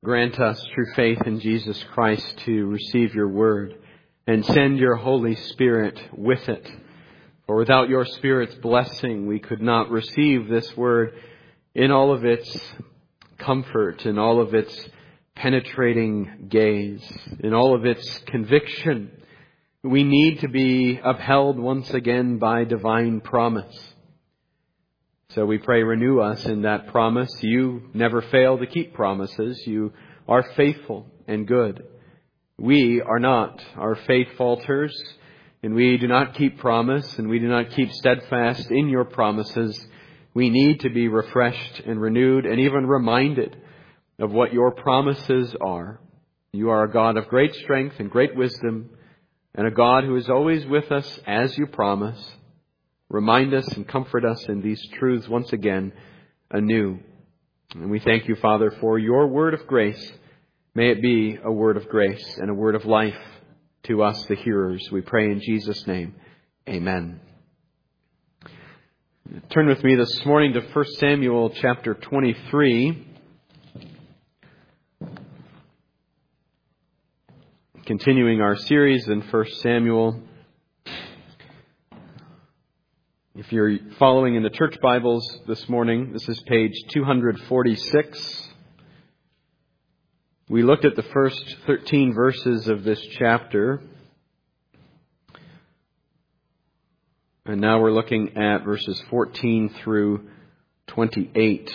Grant us, through faith in Jesus Christ, to receive your word and send your Holy Spirit with it. For without your Spirit's blessing, we could not receive this word in all of its comfort, in all of its penetrating gaze, in all of its conviction. We need to be upheld once again by divine promise. So we pray, renew us in that promise. You never fail to keep promises. You are faithful and good. We are not. Our faith falters, and we do not keep promise, and we do not keep steadfast in your promises. We need to be refreshed and renewed and even reminded of what your promises are. You are a God of great strength and great wisdom, and a God who is always with us as you promise. Remind us and comfort us in these truths once again anew. And we thank you, Father, for your word of grace. May it be a word of grace and a word of life to us, the hearers. We pray in Jesus' name. Amen. Turn with me this morning to 1 Samuel chapter 23. Continuing our series in 1 Samuel. If you're following in the church Bibles this morning, this is page 246. We looked at the first 13 verses of this chapter. And now we're looking at verses 14 through 28.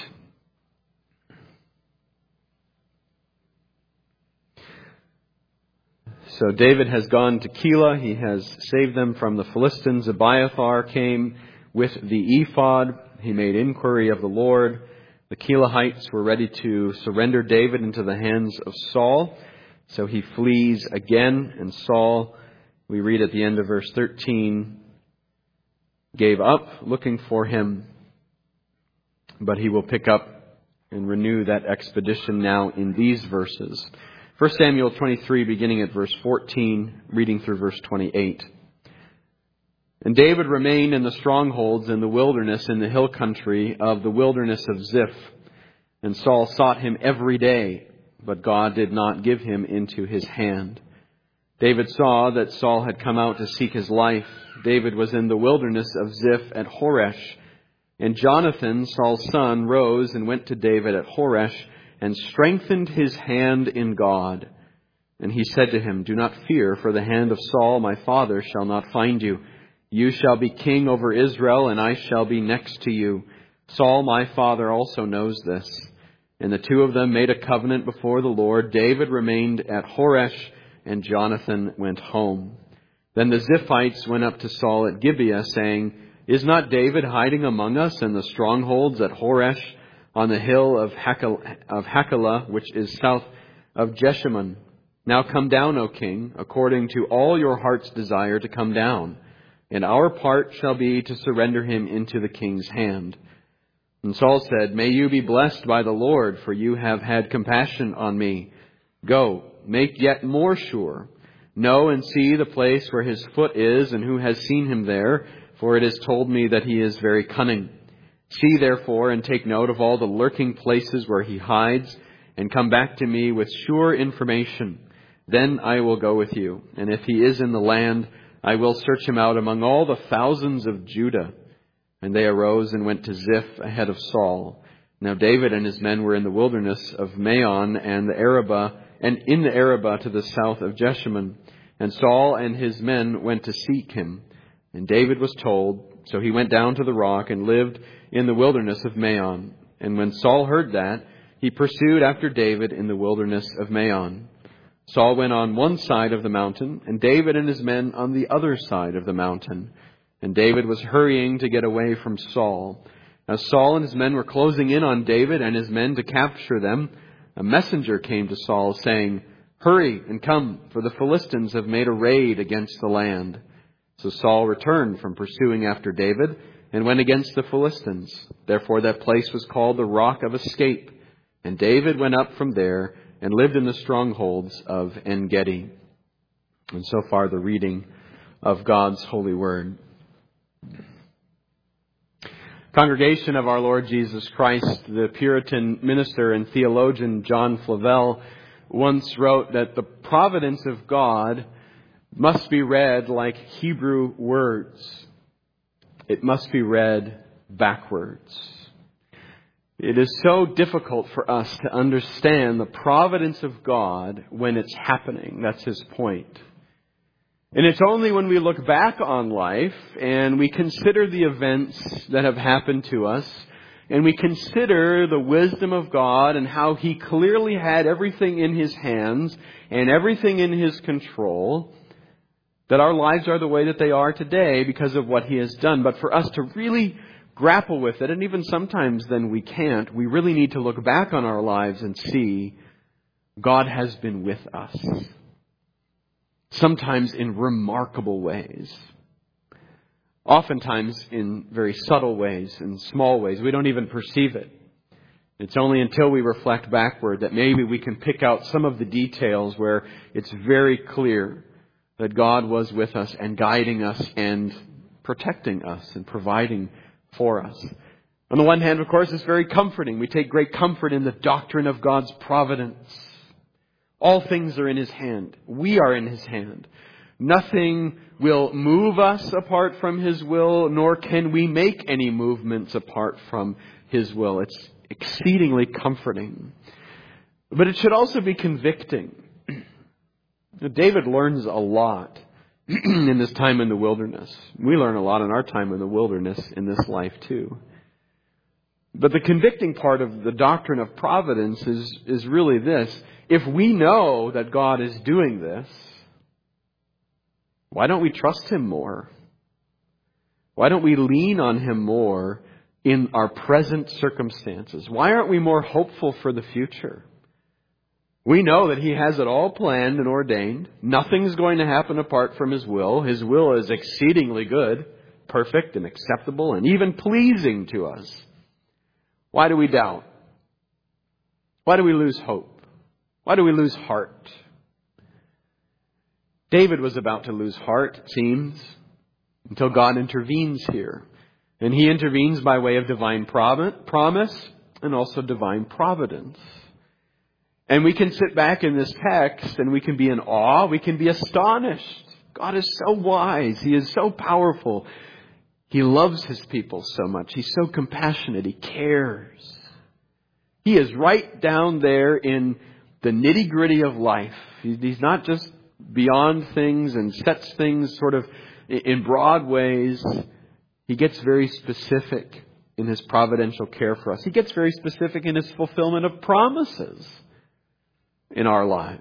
So David has gone to Keilah. He has saved them from the Philistines. Abiathar came with the ephod. He made inquiry of the Lord. The Keilahites were ready to surrender David into the hands of Saul. So he flees again. And Saul, we read at the end of verse 13, gave up looking for him. But he will pick up and renew that expedition now in these verses. 1 Samuel 23, beginning at verse 14, reading through verse 28. And David remained in the strongholds in the wilderness, in the hill country of the wilderness of Ziph. And Saul sought him every day, but God did not give him into his hand. David saw that Saul had come out to seek his life. David was in the wilderness of Ziph at Horesh. And Jonathan, Saul's son, rose and went to David at Horesh and strengthened his hand in God. And he said to him, "Do not fear, for the hand of Saul my father shall not find you. You shall be king over Israel, and I shall be next to you. Saul my father also knows this." And the two of them made a covenant before the Lord. David remained at Horesh, and Jonathan went home. Then the Ziphites went up to Saul at Gibeah, saying, "Is not David hiding among us in the strongholds at Horesh, on the hill of Hachilah, which is south of Jeshimon? Now come down, O king, according to all your heart's desire to come down. And our part shall be to surrender him into the king's hand." And Saul said, "May you be blessed by the Lord, for you have had compassion on me. Go, make yet more sure. Know and see the place where his foot is, and who has seen him there, for it is told me that he is very cunning. See therefore and take note of all the lurking places where he hides, and come back to me with sure information. Then I will go with you. And if he is in the land, I will search him out among all the thousands of Judah." And they arose and went to Ziph ahead of Saul. Now David and his men were in the wilderness of Maon and in the Arabah to the south of Jeshimon. And Saul and his men went to seek him. And David was told, so he went down to the rock and lived in the wilderness of Maon. And when Saul heard that, he pursued after David in the wilderness of Maon. Saul went on one side of the mountain, and David and his men on the other side of the mountain. And David was hurrying to get away from Saul. As Saul and his men were closing in on David and his men to capture them, a messenger came to Saul saying, "Hurry and come, for the Philistines have made a raid against the land." So Saul returned from pursuing after David and went against the Philistines. Therefore that place was called the Rock of Escape. And David went up from there and lived in the strongholds of En-Gedi. And so far the reading of God's holy word. Congregation of our Lord Jesus Christ, the Puritan minister and theologian John Flavel once wrote that the providence of God must be read like Hebrew words. It must be read backwards. It is so difficult for us to understand the providence of God when it's happening. That's his point. And it's only when we look back on life and we consider the events that have happened to us and we consider the wisdom of God and how He clearly had everything in His hands and everything in His control that our lives are the way that they are today because of what He has done. But for us to really grapple with it, and even sometimes then we can't, we really need to look back on our lives and see God has been with us. Sometimes in remarkable ways. Oftentimes in very subtle ways, in small ways. We don't even perceive it. It's only until we reflect backward that maybe we can pick out some of the details where it's very clear that God was with us and guiding us and protecting us and providing for us. On the one hand, of course, it's very comforting. We take great comfort in the doctrine of God's providence. All things are in His hand. We are in His hand. Nothing will move us apart from His will, nor can we make any movements apart from His will. It's exceedingly comforting. But it should also be convicting. David learns a lot in this time in the wilderness. We learn a lot in our time in the wilderness in this life too. But the convicting part of the doctrine of providence is really this. If we know that God is doing this, why don't we trust Him more? Why don't we lean on Him more in our present circumstances? Why aren't we more hopeful for the future? We know that He has it all planned and ordained. Nothing's going to happen apart from His will. His will is exceedingly good, perfect and acceptable and even pleasing to us. Why do we doubt? Why do we lose hope? Why do we lose heart? David was about to lose heart, it seems, until God intervenes here. And He intervenes by way of divine promise and also divine providence. And we can sit back in this text and we can be in awe. We can be astonished. God is so wise. He is so powerful. He loves His people so much. He's so compassionate. He cares. He is right down there in the nitty-gritty of life. He's not just beyond things and sets things sort of in broad ways. He gets very specific in His providential care for us. He gets very specific in His fulfillment of promises in our lives.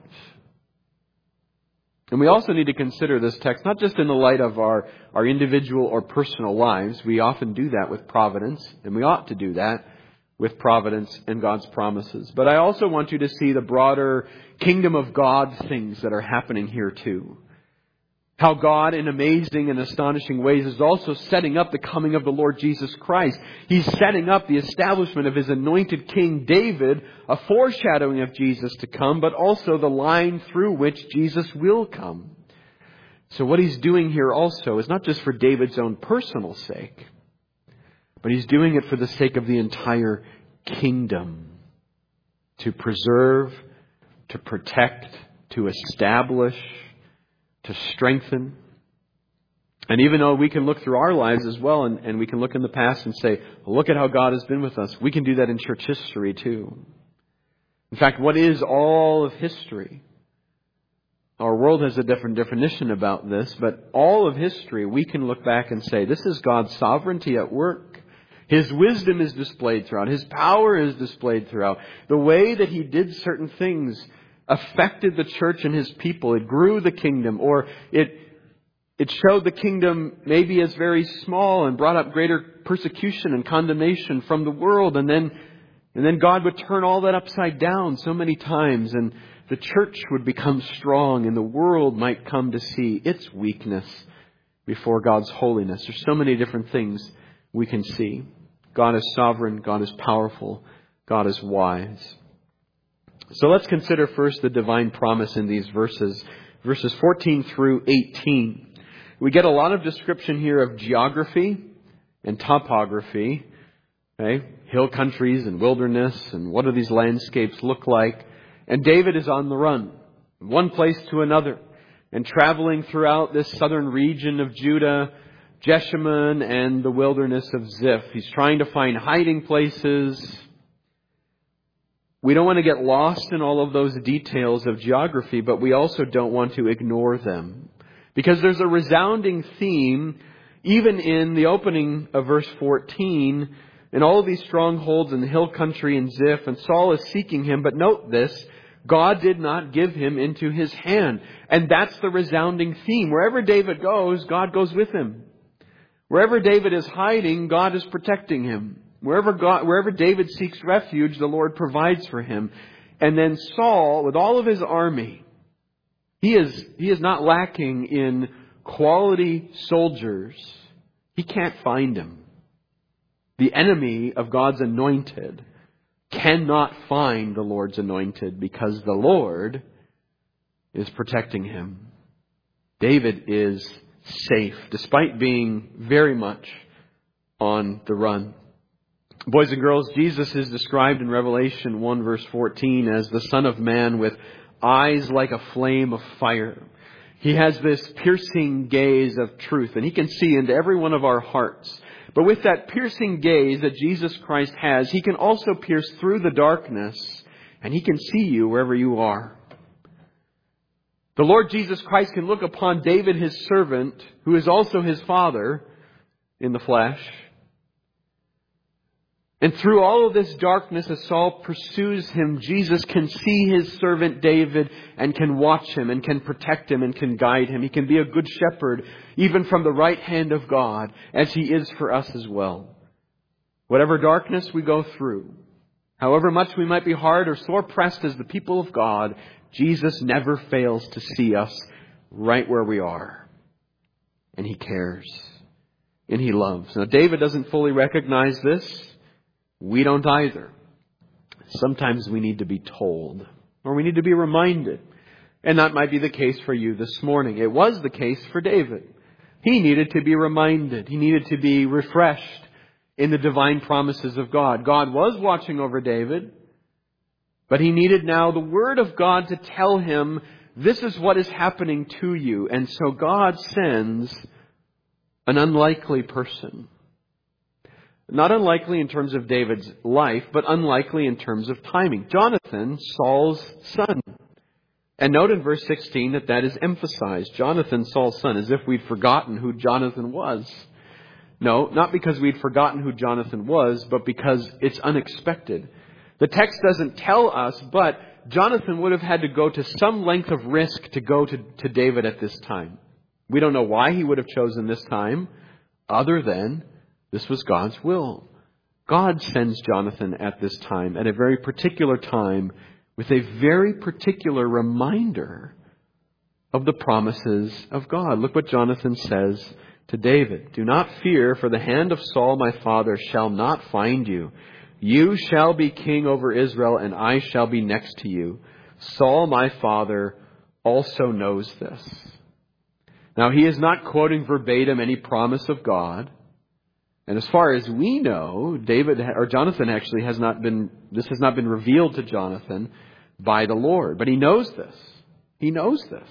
And we also need to consider this text not just in the light of our individual or personal lives. We often do that with providence, and we ought to do that with providence and God's promises. But I also want you to see the broader kingdom of God things that are happening here too. How God, in amazing and astonishing ways, is also setting up the coming of the Lord Jesus Christ. He's setting up the establishment of His anointed King David, a foreshadowing of Jesus to come, but also the line through which Jesus will come. So what He's doing here also is not just for David's own personal sake, but He's doing it for the sake of the entire kingdom. To preserve, to protect, to establish, to strengthen. And even though we can look through our lives as well and we can look in the past and say, well, look at how God has been with us. We can do that in church history too. In fact, what is all of history? Our world has a different definition about this, but all of history, we can look back and say, this is God's sovereignty at work. His wisdom is displayed throughout. His power is displayed throughout. The way that He did certain things affected the church and His people. It grew the kingdom, or it showed the kingdom maybe as very small and brought up greater persecution and condemnation from the world. And then God would turn all that upside down so many times, and the church would become strong and the world might come to see its weakness before God's holiness. There's so many different things we can see. God is sovereign. God is powerful. God is wise. So let's consider first the divine promise in these verses. Verses 14 through 18. We get a lot of description here of geography and topography. Okay? Hill countries and wilderness, and what do these landscapes look like? And David is on the run, from one place to another, and traveling throughout this southern region of Judah, Jeshimon, and the wilderness of Ziph. He's trying to find hiding places. We don't want to get lost in all of those details of geography, but we also don't want to ignore them. Because there's a resounding theme, even in the opening of verse 14, in all of these strongholds in the hill country and Ziph, and Saul is seeking him. But note this, God did not give him into his hand. And that's the resounding theme. Wherever David goes, God goes with him. Wherever David is hiding, God is protecting him. Wherever David seeks refuge, the Lord provides for him. And then Saul, with all of his army, he is not lacking in quality soldiers. He can't find him. The enemy of God's anointed cannot find the Lord's anointed because the Lord is protecting him. David is safe despite being very much on the run. Boys and girls, Jesus is described in Revelation 1 verse 14 as the Son of Man with eyes like a flame of fire. He has this piercing gaze of truth, and he can see into every one of our hearts. But with that piercing gaze that Jesus Christ has, he can also pierce through the darkness, and he can see you wherever you are. The Lord Jesus Christ can look upon David, his servant, who is also his father in the flesh. And through all of this darkness, as Saul pursues him, Jesus can see his servant David and can watch him and can protect him and can guide him. He can be a good shepherd, even from the right hand of God, as he is for us as well. Whatever darkness we go through, however much we might be hard or sore pressed as the people of God, Jesus never fails to see us right where we are. And he cares. And he loves. Now, David doesn't fully recognize this. We don't either. Sometimes we need to be told, or we need to be reminded. And that might be the case for you this morning. It was the case for David. He needed to be reminded. He needed to be refreshed in the divine promises of God. God was watching over David, but he needed now the Word of God to tell him, this is what is happening to you. And so God sends an unlikely person. Not unlikely in terms of David's life, but unlikely in terms of timing. Jonathan, Saul's son. And note in verse 16 that is emphasized. Jonathan, Saul's son, as if we'd forgotten who Jonathan was. No, not because we'd forgotten who Jonathan was, but because it's unexpected. The text doesn't tell us, but Jonathan would have had to go to some length of risk to go to David at this time. We don't know why he would have chosen this time, other than this was God's will. God sends Jonathan at this time, at a very particular time, with a very particular reminder of the promises of God. Look what Jonathan says to David. Do not fear, for the hand of Saul my father shall not find you. You shall be king over Israel, and I shall be next to you. Saul my father also knows this. Now he is not quoting verbatim any promise of God. And as far as we know, Jonathan actually has not been revealed to Jonathan by the Lord. But he knows this. He knows this.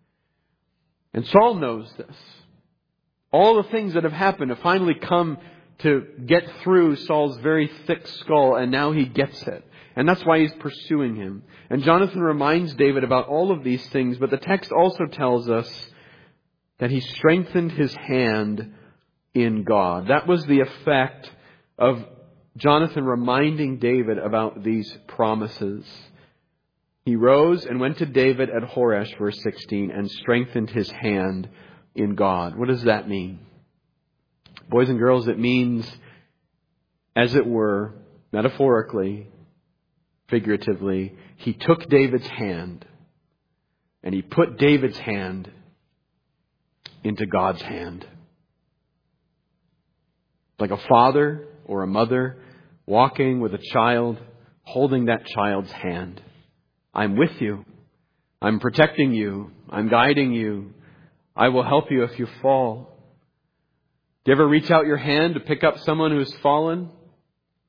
And Saul knows this. All the things that have happened have finally come to get through Saul's very thick skull, and now he gets it. And that's why he's pursuing him. And Jonathan reminds David about all of these things, but the text also tells us that he strengthened his hand in God. That was the effect of Jonathan reminding David about these promises. He rose and went to David at Horesh, verse 16, and strengthened his hand in God. What does that mean? Boys and girls, it means, as it were, metaphorically, figuratively, he took David's hand and he put David's hand into God's hand. Like a father or a mother walking with a child, holding that child's hand. I'm with you. I'm protecting you. I'm guiding you. I will help you if you fall. Do you ever reach out your hand to pick up someone who's fallen?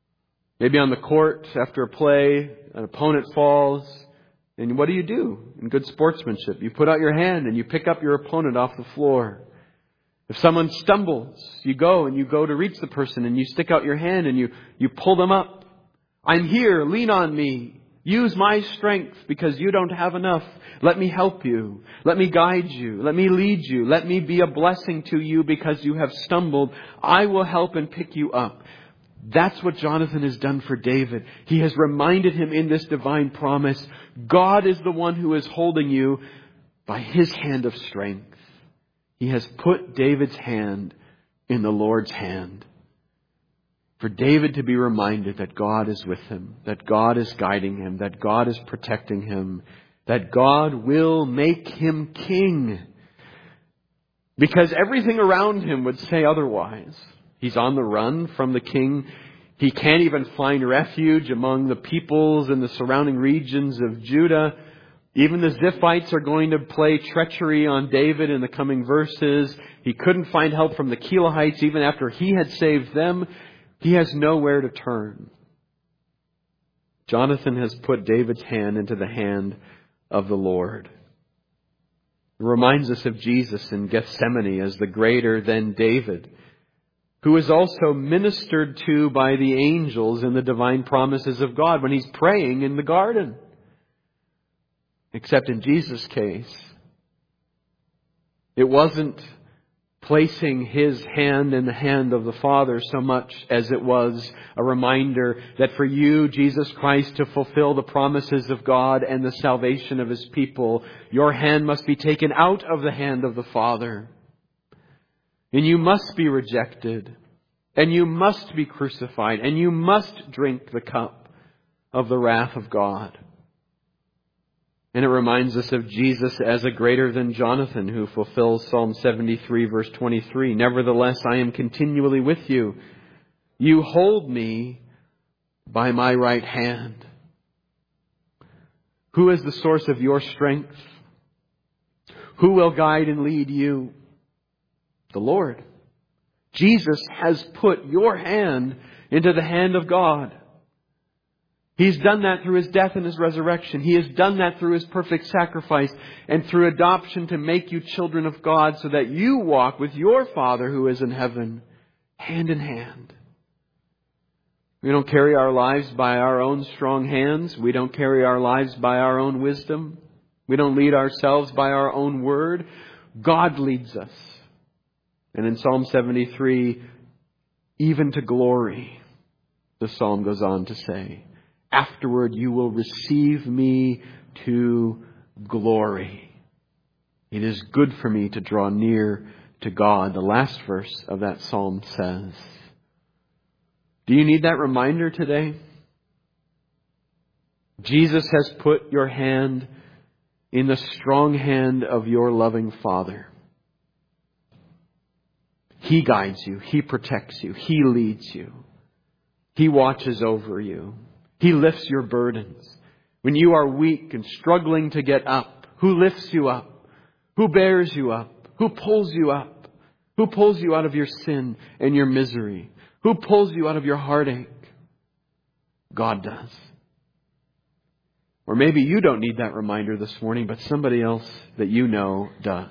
Maybe on the court after a play, an opponent falls. And what do you do in good sportsmanship? You put out your hand and you pick up your opponent off the floor. If someone stumbles, you go to reach the person and you stick out your hand and you pull them up. I'm here. Lean on me. Use my strength because you don't have enough. Let me help you. Let me guide you. Let me lead you. Let me be a blessing to you because you have stumbled. I will help and pick you up. That's what Jonathan has done for David. He has reminded him in this divine promise, God is the one who is holding you by His hand of strength. He has put David's hand in the Lord's hand. For David to be reminded that God is with him, that God is guiding him, that God is protecting him, that God will make him king. Because everything around him would say otherwise. He's on the run from the king. He can't even find refuge among the peoples in the surrounding regions of Judah. Even the Ziphites are going to play treachery on David in the coming verses. He couldn't find help from the Keelites even after he had saved them. He has nowhere to turn. Jonathan has put David's hand into the hand of the Lord. It reminds us of Jesus in Gethsemane as the greater than David, who is also ministered to by the angels in the divine promises of God when He's praying in the garden. Except in Jesus' case, it wasn't placing His hand in the hand of the Father so much as it was a reminder that for you, Jesus Christ, to fulfill the promises of God and the salvation of His people, your hand must be taken out of the hand of the Father. And you must be rejected. And you must be crucified. And you must drink the cup of the wrath of God. And it reminds us of Jesus as a greater than Jonathan who fulfills Psalm 73 verse 23. Nevertheless, I am continually with you. You hold me by my right hand. Who is the source of your strength? Who will guide and lead you? The Lord. Jesus has put your hand into the hand of God. He's done that through His death and His resurrection. He has done that through His perfect sacrifice and through adoption to make you children of God so that you walk with your Father who is in heaven, hand in hand. We don't carry our lives by our own strong hands. We don't carry our lives by our own wisdom. We don't lead ourselves by our own word. God leads us. And in Psalm 73, even to glory, the psalm goes on to say, afterward you will receive me to glory. It is good for me to draw near to God. The last verse of that psalm says. Do you need that reminder today? Jesus has put your hand in the strong hand of your loving Father. He guides you. He protects you. He leads you. He watches over you. He lifts your burdens. When you are weak and struggling to get up, who lifts you up? Who bears you up? Who pulls you up? Who pulls you out of your sin and your misery? Who pulls you out of your heartache? God does. Or maybe you don't need that reminder this morning, but somebody else that you know does.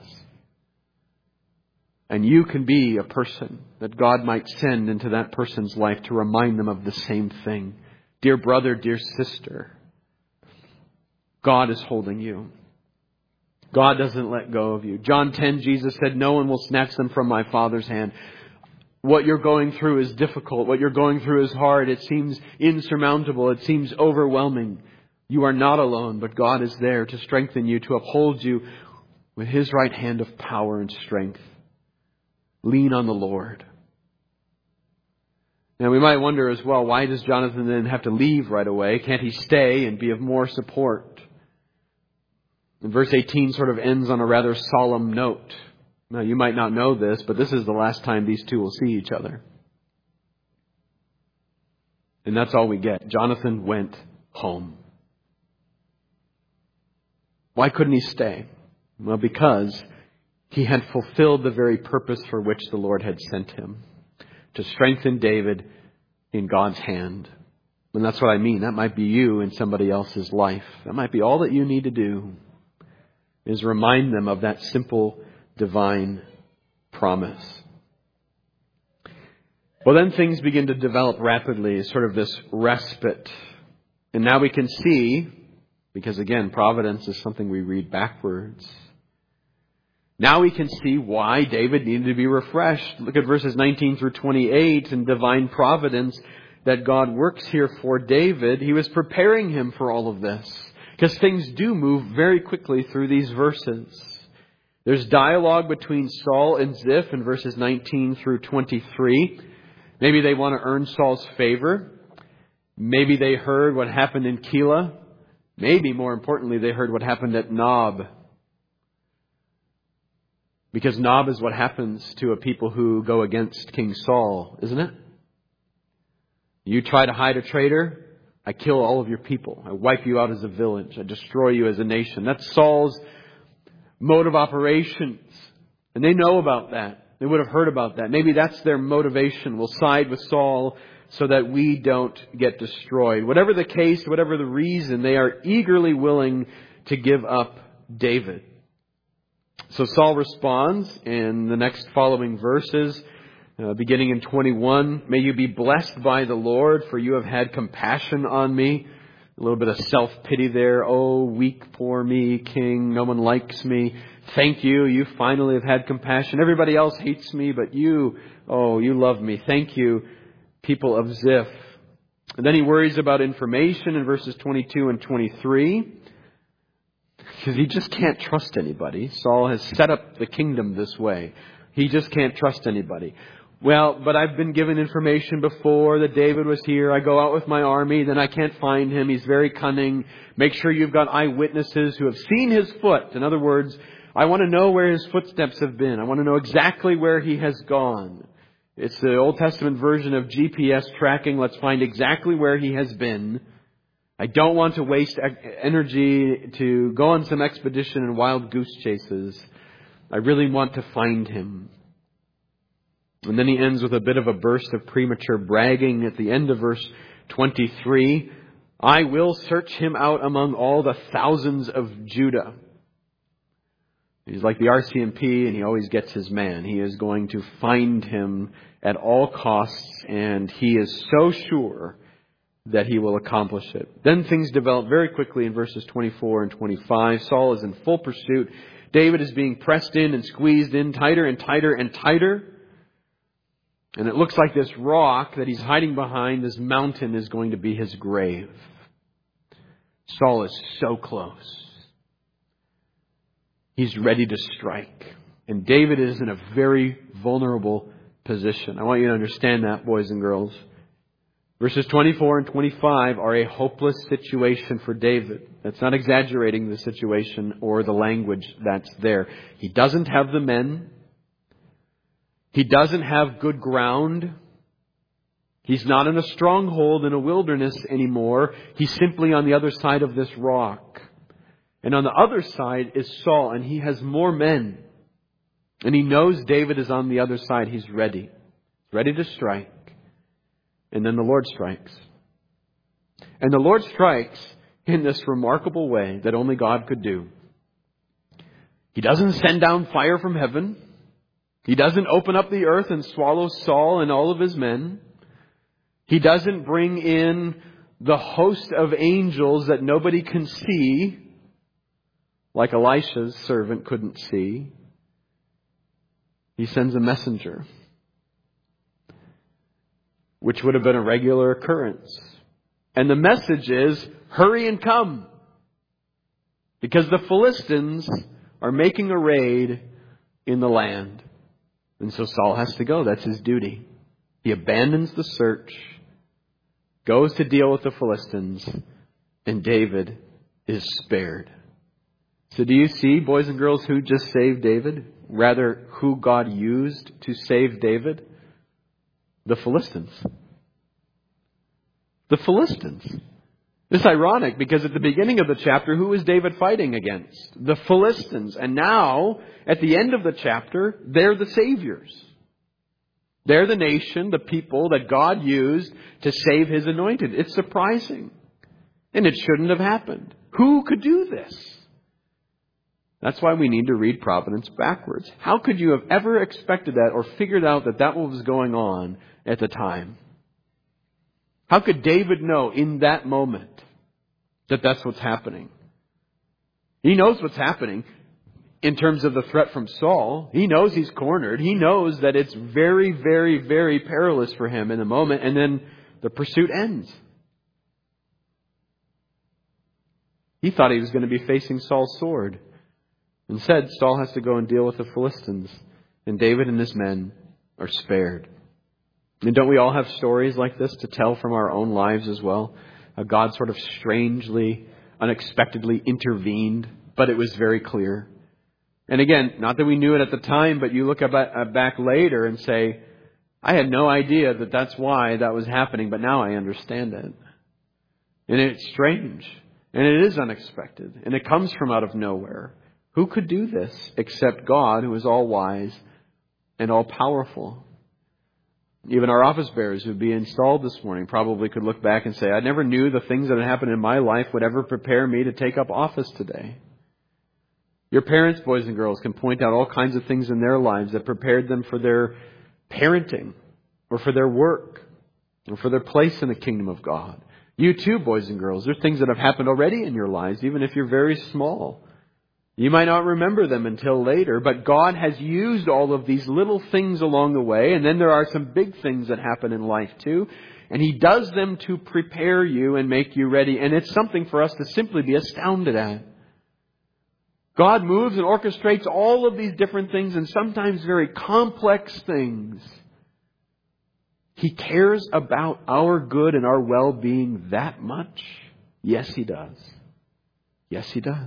And you can be a person that God might send into that person's life to remind them of the same thing. Dear brother, dear sister, God is holding you. God doesn't let go of you. John 10, Jesus said, no one will snatch them from my Father's hand. What you're going through is difficult. What you're going through is hard. It seems insurmountable. It seems overwhelming. You are not alone, but God is there to strengthen you, to uphold you with His right hand of power and strength. Lean on the Lord. Now we might wonder as well, why does Jonathan then have to leave right away? Can't he stay and be of more support? And verse 18 sort of ends on a rather solemn note. Now you might not know this, but this is the last time these two will see each other. And that's all we get. Jonathan went home. Why couldn't he stay? Well, because he had fulfilled the very purpose for which the Lord had sent him. To strengthen David in God's hand. And that's what I mean. That might be you in somebody else's life. That might be all that you need to do, is remind them of that simple divine promise. Well, then things begin to develop rapidly as sort of this respite. And now we can see, because again, providence is something we read backwards. Now we can see why David needed to be refreshed. Look at verses 19 through 28 in divine providence that God works here for David. He was preparing him for all of this, because things do move very quickly through these verses. There's dialogue between Saul and Ziph in verses 19 through 23. Maybe they want to earn Saul's favor. Maybe they heard what happened in Keilah. Maybe, more importantly, they heard what happened at Nob. Because Nob is what happens to a people who go against King Saul, isn't it? You try to hide a traitor, I kill all of your people. I wipe you out as a village. I destroy you as a nation. That's Saul's mode of operations. And they know about that. They would have heard about that. Maybe that's their motivation. We'll side with Saul so that we don't get destroyed. Whatever the case, whatever the reason, they are eagerly willing to give up David. So Saul responds in the next following verses, beginning in 21. May you be blessed by the Lord, for you have had compassion on me. A little bit of self-pity there. Oh, weak, poor me, king. No one likes me. Thank you. You finally have had compassion. Everybody else hates me, but you, oh, you love me. Thank you, people of Ziph. And then he worries about information in verses 22 and 23. Because he just can't trust anybody. Saul has set up the kingdom this way. He just can't trust anybody. Well, but I've been given information before that David was here. I go out with my army, then I can't find him. He's very cunning. Make sure you've got eyewitnesses who have seen his foot. In other words, I want to know where his footsteps have been. I want to know exactly where he has gone. It's the Old Testament version of GPS tracking. Let's find exactly where he has been. I don't want to waste energy to go on some expedition and wild goose chases. I really want to find him. And then he ends with a bit of a burst of premature bragging at the end of verse 23. I will search him out among all the thousands of Judah. He's like the RCMP, and he always gets his man. He is going to find him at all costs, and he is so sure that he will accomplish it. Then things develop very quickly in verses 24 and 25. Saul is in full pursuit. David is being pressed in and squeezed in tighter and tighter and tighter. And it looks like this rock that he's hiding behind, this mountain, is going to be his grave. Saul is so close. He's ready to strike. And David is in a very vulnerable position. I want you to understand that, boys and girls. Verses 24 and 25 are a hopeless situation for David. That's not exaggerating the situation or the language that's there. He doesn't have the men. He doesn't have good ground. He's not in a stronghold in a wilderness anymore. He's simply on the other side of this rock. And on the other side is Saul, and he has more men. And he knows David is on the other side. He's ready. Ready to strike. And then the Lord strikes. And the Lord strikes in this remarkable way that only God could do. He doesn't send down fire from heaven. He doesn't open up the earth and swallow Saul and all of his men. He doesn't bring in the host of angels that nobody can see, like Elisha's servant couldn't see. He sends a messenger, which would have been a regular occurrence. And the message is, hurry and come. Because the Philistines are making a raid in the land. And so Saul has to go. That's his duty. He abandons the search, goes to deal with the Philistines, and David is spared. So do you see, boys and girls, who just saved David? Rather, who God used to save David? The Philistines. The Philistines. It's ironic because at the beginning of the chapter, who is David fighting against? The Philistines. And now, at the end of the chapter, they're the saviors. They're the nation, the people that God used to save His anointed. It's surprising. And it shouldn't have happened. Who could do this? That's why we need to read Providence backwards. How could you have ever expected that or figured out that that was going on at the time? How could David know in that moment that that's what's happening? He knows what's happening in terms of the threat from Saul. He knows he's cornered. He knows that it's very, very, very perilous for him in the moment. And then the pursuit ends. He thought he was going to be facing Saul's sword. Instead, Saul has to go and deal with the Philistines. And David and his men are spared. And don't we all have stories like this to tell from our own lives as well? How God sort of strangely, unexpectedly intervened, but it was very clear. And again, not that we knew it at the time, but you look back later and say, I had no idea that that's why that was happening, but now I understand it. And it's strange. And it is unexpected. And it comes from out of nowhere. Who could do this except God, who is all wise and all powerful? Even our office bearers who would be installed this morning probably could look back and say, I never knew the things that had happened in my life would ever prepare me to take up office today. Your parents, boys and girls, can point out all kinds of things in their lives that prepared them for their parenting or for their work or for their place in the kingdom of God. You too, boys and girls, there are things that have happened already in your lives, even if you're very small. You might not remember them until later, but God has used all of these little things along the way. And then there are some big things that happen in life too. And He does them to prepare you and make you ready. And it's something for us to simply be astounded at. God moves and orchestrates all of these different things and sometimes very complex things. He cares about our good and our well-being that much? Yes, He does. Yes, He does.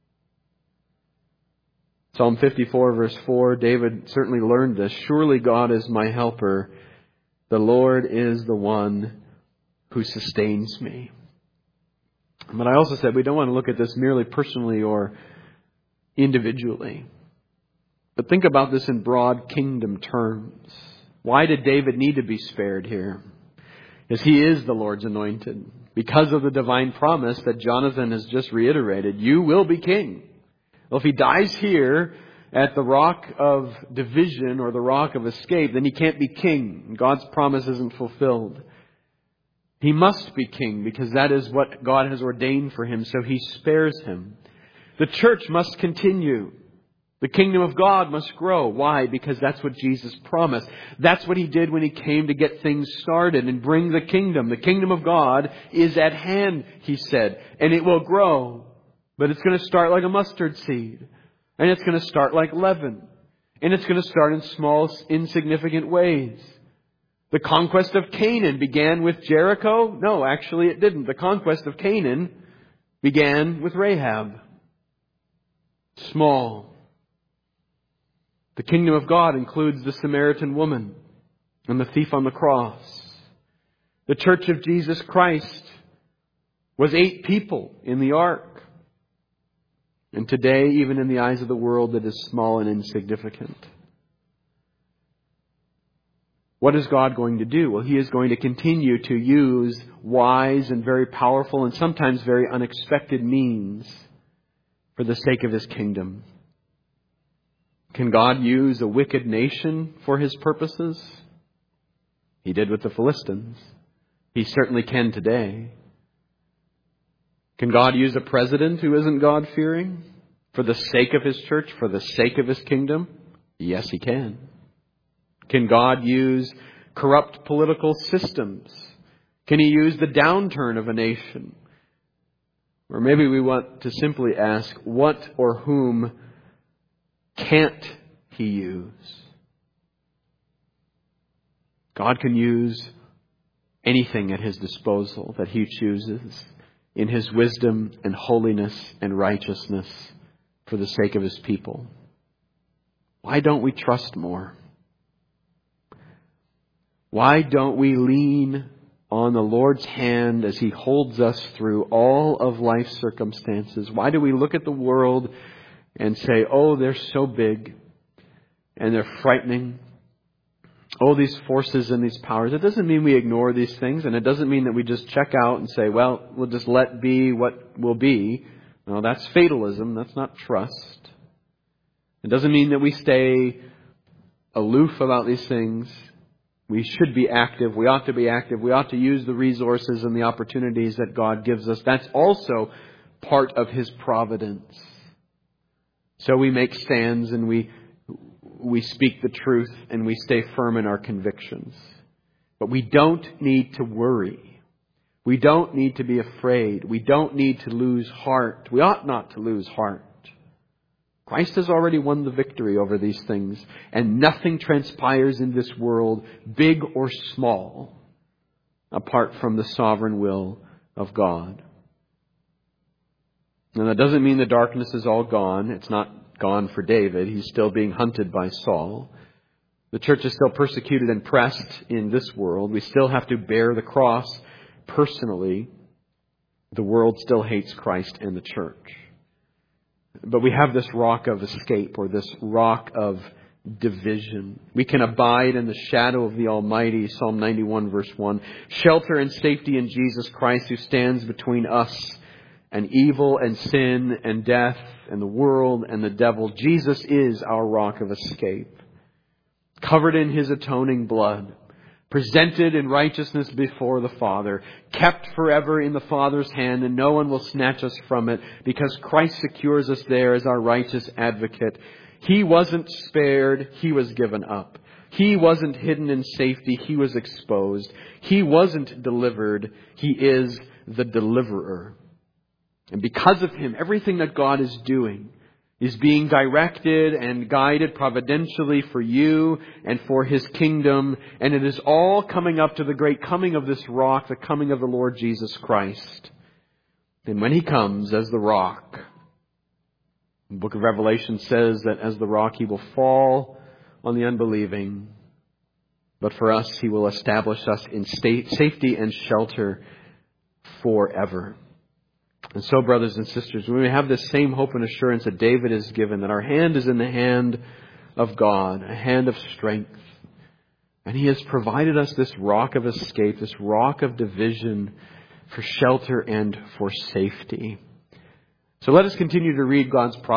Psalm 54 verse 4, David certainly learned this. Surely God is my helper. The Lord is the one who sustains me. But I also said we don't want to look at this merely personally or individually. But think about this in broad kingdom terms. Why did David need to be spared here? Because he is the Lord's anointed. Because of the divine promise that Jonathan has just reiterated, you will be king. Well, if he dies here at the rock of division or the rock of escape, then he can't be king. God's promise isn't fulfilled. He must be king because that is what God has ordained for him, so He spares him. The church must continue. The kingdom of God must grow. Why? Because that's what Jesus promised. That's what He did when He came to get things started and bring the kingdom. The kingdom of God is at hand, He said, and it will grow. But it's going to start like a mustard seed. And it's going to start like leaven. And it's going to start in small, insignificant ways. The conquest of Canaan began with Jericho? No, actually it didn't. The conquest of Canaan began with Rahab. Small. The kingdom of God includes the Samaritan woman and the thief on the cross. The church of Jesus Christ was 8 people in the ark. And today, even in the eyes of the world, it is small and insignificant. What is God going to do? Well, He is going to continue to use wise and very powerful and sometimes very unexpected means for the sake of His kingdom. Can God use a wicked nation for His purposes? He did with the Philistines. He certainly can today. Can God use a president who isn't God-fearing for the sake of His church, for the sake of His kingdom? Yes, He can. Can God use corrupt political systems? Can He use the downturn of a nation? Or maybe we want to simply ask, what or whom can't He use? God can use anything at His disposal that He chooses in His wisdom and holiness and righteousness for the sake of His people. Why don't we trust more? Why don't we lean on the Lord's hand as He holds us through all of life's circumstances? Why do we look at the world and say, oh, they're so big and they're frightening all these forces and these powers. It doesn't mean we ignore these things, and it doesn't mean that we just check out and say, well, we'll just let be what will be. No, that's fatalism. That's not trust. It doesn't mean that we stay aloof about these things. We should be active. We ought to be active. We ought to use the resources and the opportunities that God gives us. That's also part of His providence. So we make stands and we speak the truth and we stay firm in our convictions. But we don't need to worry. We don't need to be afraid. We don't need to lose heart. We ought not to lose heart. Christ has already won the victory over these things, and nothing transpires in this world, big or small, apart from the sovereign will of God. And that doesn't mean the darkness is all gone. It's not gone for David. He's still being hunted by Saul. The church is still persecuted and pressed in this world. We still have to bear the cross personally. The world still hates Christ and the church. But we have this rock of escape, or this rock of division. We can abide in the shadow of the Almighty, Psalm 91 verse 1. Shelter and safety in Jesus Christ, who stands between us and evil and sin and death and the world and the devil. Jesus is our rock of escape. Covered in His atoning blood. Presented in righteousness before the Father, kept forever in the Father's hand, and no one will snatch us from it, because Christ secures us there as our righteous advocate. He wasn't spared, He was given up. He wasn't hidden in safety, He was exposed. He wasn't delivered, He is the deliverer. And because of Him, everything that God is doing is being directed and guided providentially for you and for His kingdom. And it is all coming up to the great coming of this rock, the coming of the Lord Jesus Christ. And when He comes as the rock, the book of Revelation says that as the rock He will fall on the unbelieving. But for us, He will establish us in safety and shelter forever. And so, brothers and sisters, we may have this same hope and assurance that David is given, that our hand is in the hand of God, a hand of strength. And He has provided us this rock of escape, this rock of division for shelter and for safety. So let us continue to read God's providence.